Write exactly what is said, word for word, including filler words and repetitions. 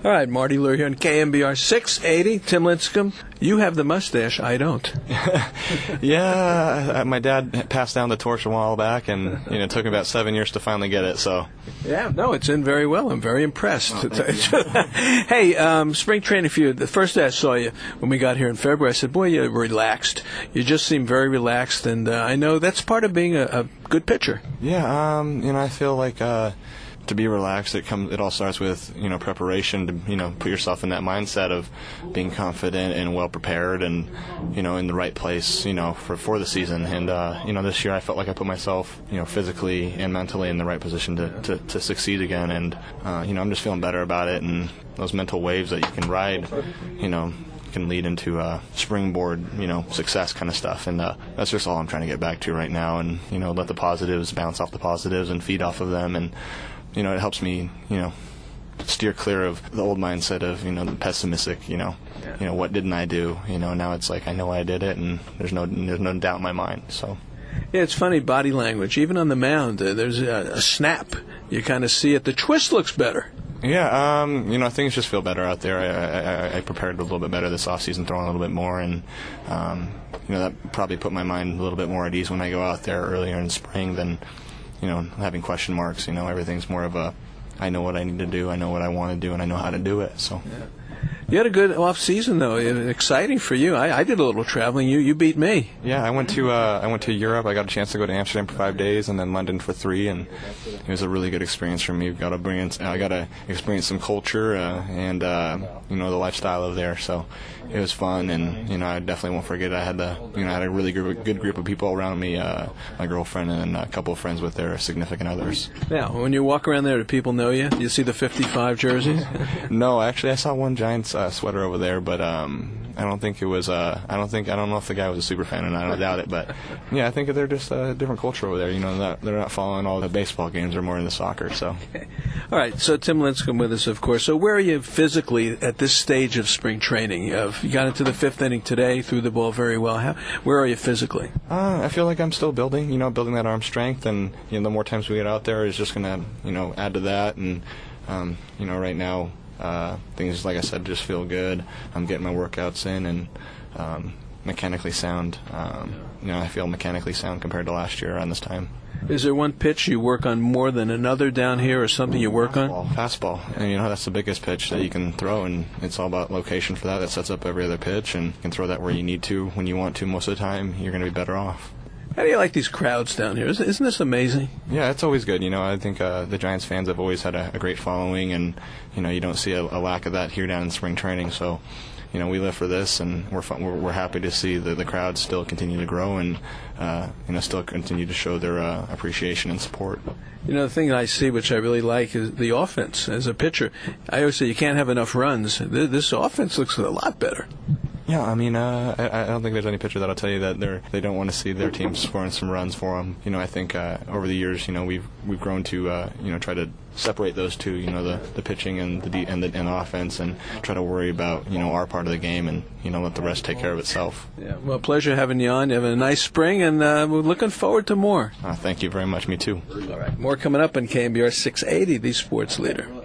All right, Marty Lure here on K M B R six eighty. Tim Lincecum, you have the mustache. I don't. Yeah, my dad passed down the torch a while back, and you know, it took me about seven years to finally get it. So. Yeah, no, it's in very well. I'm very impressed. Oh, Hey, um, spring training for you. The first day I saw you when we got here in February, I said, boy, you're relaxed. You just seem very relaxed, and uh, I know that's part of being a, a good pitcher. Yeah, um, you know, I feel like uh, to be relaxed, it comes. It all starts with you know preparation to you know put yourself in that mindset of being confident and well prepared, and you know in the right place you know for for the season. And uh, you know this year I felt like I put myself you know physically and mentally in the right position to to, to succeed again. And uh, you know I'm just feeling better about it, and those mental waves that you can ride, you know. can lead into uh, springboard, you know, success kind of stuff, and uh, that's just all I'm trying to get back to right now, and you know, let the positives bounce off the positives and feed off of them, and you know, it helps me, you know, steer clear of the old mindset of you know the pessimistic, you know, you know, what didn't I do? You know, now it's like I know I did it, and there's no there's no doubt in my mind. So. Yeah, it's funny, body language. Even on the mound, uh, there's a, a snap. You kind of see it. The twist looks better. Yeah, um, you know, things just feel better out there. I, I, I prepared a little bit better this offseason, throwing a little bit more, and um, you know that probably put my mind a little bit more at ease when I go out there earlier in spring than, you know, having question marks. You know, everything's more of a, I know what I need to do, I know what I want to do, and I know how to do it. So. Yeah. You had a good off season though. Exciting for you. I, I did a little traveling. You you beat me. Yeah, I went to uh, I went to Europe. I got a chance to go to Amsterdam for five days and then London for three, and it was a really good experience for me. Got to bring in, I got to experience some culture uh, and uh, you know the lifestyle of there. So it was fun, and you know I definitely won't forget it. I had the you know I had a really good, good group of people around me. Uh, my girlfriend and a couple of friends with their significant others. Now, when you walk around there, do people know you? Do you see the fifty-five jerseys? No, actually, I saw one Giants uh, sweater over there, but um, I don't think it was. Uh, I don't think I don't know if the guy was a super fan or not. I doubt it, but yeah, I think they're just a different culture over there. You know, not, they're not following all the baseball games; they're more into soccer. So, okay. All right. So Tim Lincecum with us, of course. So where are you physically at this stage of spring training? Uh, you got into the fifth inning today, threw the ball very well. How, where are you physically? Uh, I feel like I'm still building. You know, building that arm strength, and you know, the more times we get out there is just going to you know add to that. And um, you know, right now. Uh, things, like I said, just feel good. I'm getting my workouts in and um, mechanically sound. Um, you know, I feel mechanically sound compared to last year around this time. Is there one pitch you work on more than another down here, or something you work fastball, on? Fastball. And, you know, that's the biggest pitch that you can throw, and it's all about location for that. That sets up every other pitch, and you can throw that where you need to, when you want to. Most of the time, you're going to be better off. How do you like these crowds down here? Isn't, isn't this amazing? Yeah, it's always good. You know, I think uh, the Giants fans have always had a, a great following, and, you know, you don't see a, a lack of that here down in spring training. So, you know, we live for this, and we're fun, we're, we're happy to see the, the crowds still continue to grow and, uh, you know, still continue to show their uh, appreciation and support. You know, the thing I see, which I really like, is the offense. As a pitcher, I always say you can't have enough runs. This offense looks a lot better. Yeah, I mean, uh, I, I don't think there's any pitcher that'll tell you that they're they don't want to see their team scoring some runs for them. You know, I think uh, over the years, you know, we've we've grown to uh, you know try to separate those two, you know, the, the pitching and the and the and the offense, and try to worry about you know our part of the game, and you know let the rest take care of itself. Yeah, well, pleasure having you on. You have a nice spring, and uh, we're looking forward to more. Uh, thank you very much. Me too. All right, more coming up on K M B R six eighty, the Sports Leader.